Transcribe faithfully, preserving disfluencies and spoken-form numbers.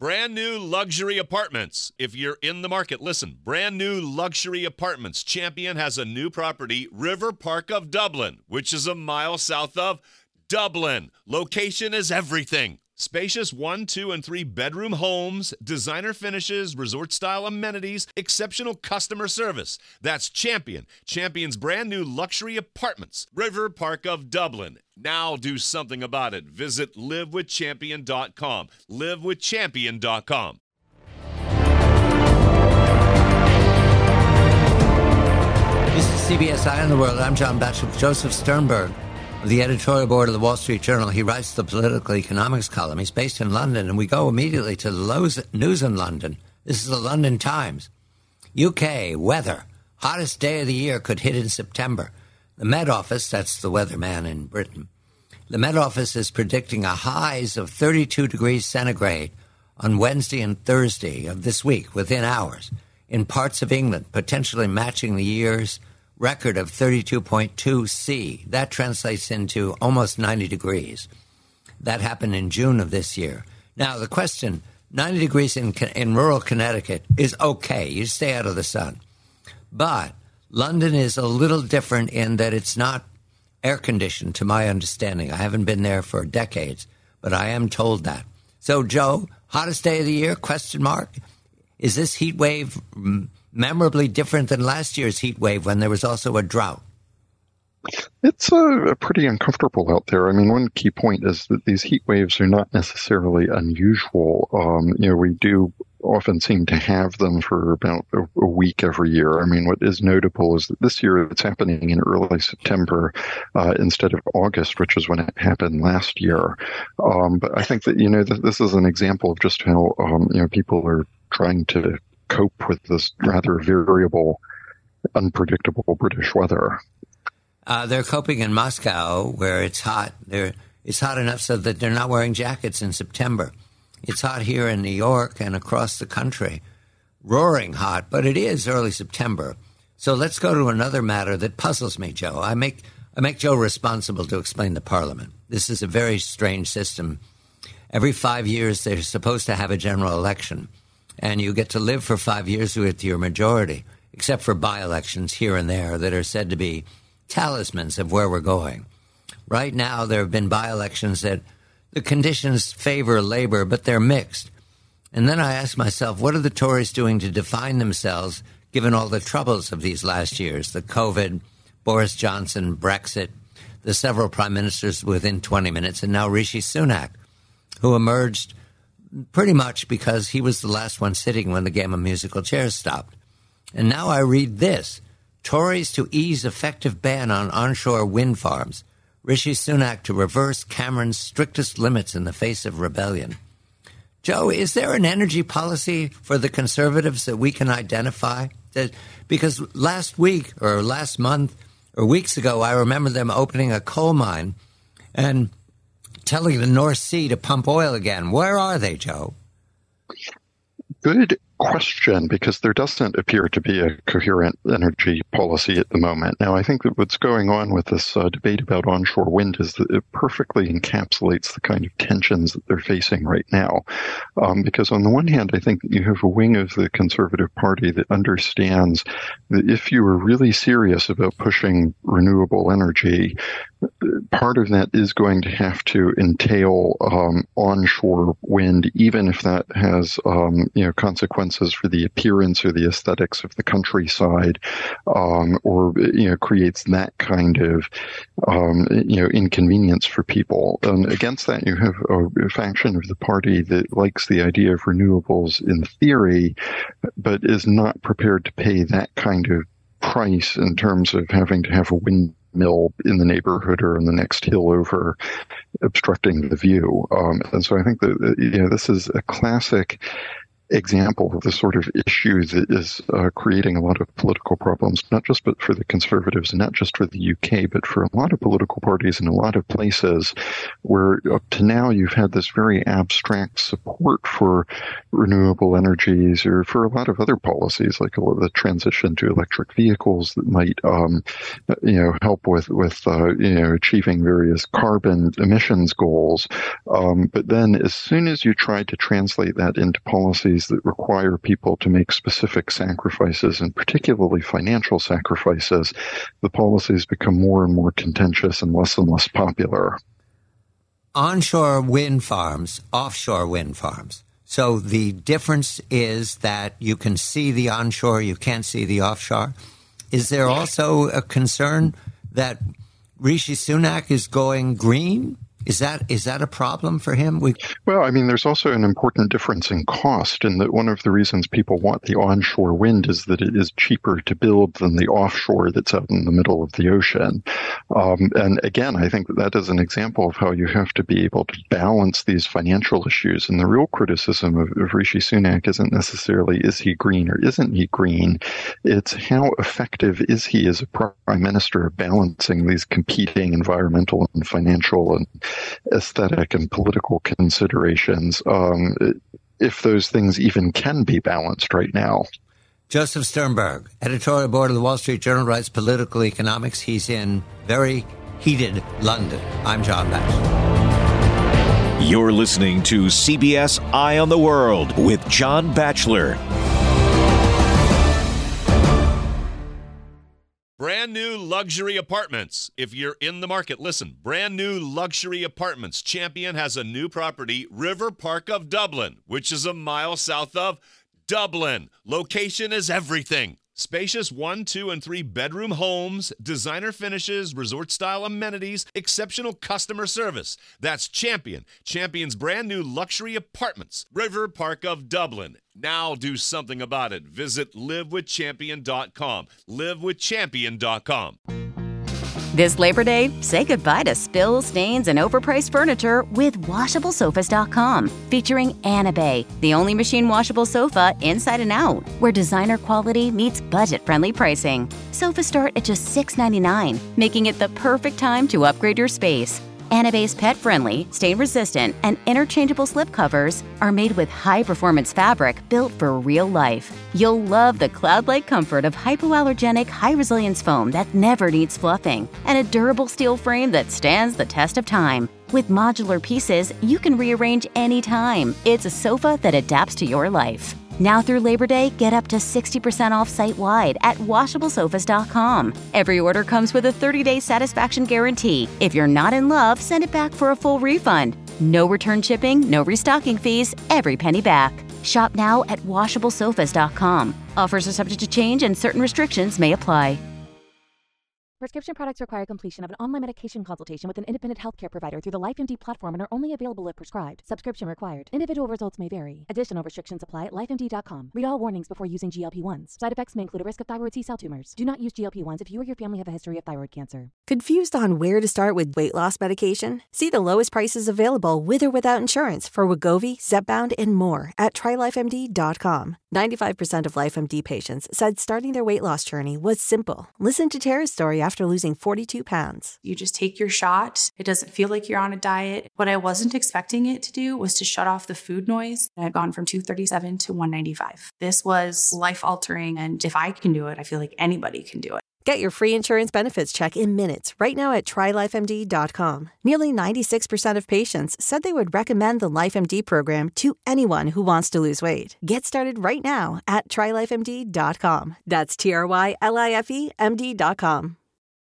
Brand new luxury apartments. If you're in the market, listen. Brand new luxury apartments. Champion has a new property, River Park of Dublin, which is a mile south of Dublin. Location is everything. Spacious one, two, and three bedroom homes, designer finishes, resort-style amenities, exceptional customer service. That's Champion. Champion's brand new luxury apartments, River Park of Dublin. Now do something about it. Visit live with champion dot com. live with champion dot com. This is C B S Eye on the World. I'm John Batchelor with Joseph Sternberg of the editorial board of the Wall Street Journal. He writes the political economics column. He's based in London, and we go immediately to the news in London. This is the London Times. U K weather. Hottest day of the year could hit in September. The Met Office, that's the weatherman in Britain, the Met Office is predicting a highs of thirty-two degrees centigrade on Wednesday and Thursday of this week, within hours, in parts of England, potentially matching the year's record of thirty-two point two C. That translates into almost ninety degrees. That happened in June of this year. Now, the question, ninety degrees in, in rural Connecticut is okay. You stay out of the sun. But London is a little different in that it's not air-conditioned, to my understanding. I haven't been there for decades, but I am told that. So, Joe, hottest day of the year, question mark? Is this heat wave memorably different than last year's heat wave when there was also a drought? It's uh, pretty uncomfortable out there. I mean, one key point is that these heat waves are not necessarily unusual. Um, you know, we do often seem to have them for about a, a week every year. I mean, what is notable is that this year it's happening in early September uh, instead of August, which is when it happened last year. Um, but I think that, you know, th- this is an example of just how, um, you know, people are trying to cope with this rather variable, unpredictable British weather. Uh, they're coping in Moscow, where it's hot. They're, it's hot enough so that they're not wearing jackets in September. It's hot here in New York and across the country. Roaring hot, but it is early September. So let's go to another matter that puzzles me, Joe. I make I make Joe responsible to explain the Parliament. This is a very strange system. Every five years, they're supposed to have a general election, and you get to live for five years with your majority, except for by-elections here and there that are said to be talismans of where we're going. Right now, there have been by-elections that the conditions favor Labour, but they're mixed. And then I ask myself, what are the Tories doing to define themselves, given all the troubles of these last years, the COVID, Boris Johnson, Brexit, the several prime ministers within twenty minutes, and now Rishi Sunak, who emerged pretty much because he was the last one sitting when the game of musical chairs stopped. And now I read this: Tories to ease effective ban on onshore wind farms. Rishi Sunak to reverse Cameron's strictest limits in the face of rebellion. Joe, is there an energy policy for the Conservatives that we can identify? That, because last week or last month or weeks ago, I remember them opening a coal mine and telling the North Sea to pump oil again. Where are they, Joe? Good question, because there doesn't appear to be a coherent energy policy at the moment. Now, I think that what's going on with this uh, debate about onshore wind is that it perfectly encapsulates the kind of tensions that they're facing right now. Um, because on the one hand, I think that you have a wing of the Conservative Party that understands that if you are really serious about pushing renewable energy, part of that is going to have to entail um, onshore wind, even if that has um, you know consequences for the appearance or the aesthetics of the countryside, um, or you know creates that kind of um, you know inconvenience for people. And against that, you have a, a faction of the party that likes the idea of renewables in theory, but is not prepared to pay that kind of price in terms of having to have a wind mill in the neighborhood or in the next hill over, obstructing the view. Um, and so I think that, you know, this is a classic example of the sort of issue that is uh, creating a lot of political problems, not just but for the Conservatives and not just for the U K, but for a lot of political parties in a lot of places where up to now you've had this very abstract support for renewable energies or for a lot of other policies like the transition to electric vehicles that might, um, you know, help with, with uh, you know, achieving various carbon emissions goals. Um, but then as soon as you try to translate that into policies that require people to make specific sacrifices, and particularly financial sacrifices, the policies become more and more contentious and less and less popular. Onshore wind farms, offshore wind farms. So the difference is that you can see the onshore, you can't see the offshore. Is there also a concern that Rishi Sunak is going green? Is that is that a problem for him? We- well, I mean, there's also an important difference in cost, in that one of the reasons people want the onshore wind is that it is cheaper to build than the offshore that's out in the middle of the ocean. Um, and again, I think that that is an example of how you have to be able to balance these financial issues. And the real criticism of, of Rishi Sunak isn't necessarily is he green or isn't he green. It's how effective is he as a prime minister of balancing these competing environmental and financial and aesthetic and political considerations, um, if those things even can be balanced right now. Joseph Sternberg, editorial board of the Wall Street Journal, writes political economics. He's in very heated London. I'm John Batchelor. You're listening to C B S Eye on the World with John Batchelor. Brand new luxury apartments. If you're in the market, listen. Brand new luxury apartments. Champion has a new property, River Park of Dublin, which is a mile south of Dublin. Location is everything. Spacious one, two, and three bedroom homes, designer finishes, resort-style amenities, exceptional customer service. That's Champion. Champion's brand new luxury apartments, River Park of Dublin. Now do something about it. Visit live with champion dot com. live with champion dot com. This Labor Day, say goodbye to spills, stains, and overpriced furniture with washable sofas dot com, featuring Anabay, the only machine washable sofa inside and out, where designer quality meets budget-friendly pricing. Sofas start at just six ninety-nine, making it the perfect time to upgrade your space. Anabay's pet-friendly, stain-resistant, and interchangeable slipcovers are made with high-performance fabric built for real life. You'll love the cloud-like comfort of hypoallergenic, high-resilience foam that never needs fluffing, and a durable steel frame that stands the test of time. With modular pieces, you can rearrange anytime. It's a sofa that adapts to your life. Now through Labor Day, get up to sixty percent off site-wide at washable sofas dot com. Every order comes with a thirty-day satisfaction guarantee. If you're not in love, send it back for a full refund. No return shipping, no restocking fees, every penny back. Shop now at washable sofas dot com. Offers are subject to change and certain restrictions may apply. Prescription products require completion of an online medication consultation with an independent healthcare provider through the LifeMD platform and are only available if prescribed. Subscription required. Individual results may vary. Additional restrictions apply at life M D dot com. Read all warnings before using G L P ones. Side effects may include a risk of thyroid C-cell tumors. Do not use G L P ones if you or your family have a history of thyroid cancer. Confused on where to start with weight loss medication? See the lowest prices available with or without insurance for Wegovy, Zepbound, and more at try life M D dot com. ninety-five percent of LifeMD patients said starting their weight loss journey was simple. Listen to Tara's story after losing forty-two pounds. You just take your shot. It doesn't feel like you're on a diet. What I wasn't expecting it to do was to shut off the food noise. I had gone from two thirty-seven to one ninety-five. This was life-altering, and if I can do it, I feel like anybody can do it. Get your free insurance benefits check in minutes right now at try life M D dot com. Nearly ninety-six percent of patients said they would recommend the LifeMD program to anyone who wants to lose weight. Get started right now at try life M D dot com. That's T R Y L I F E M D dot com.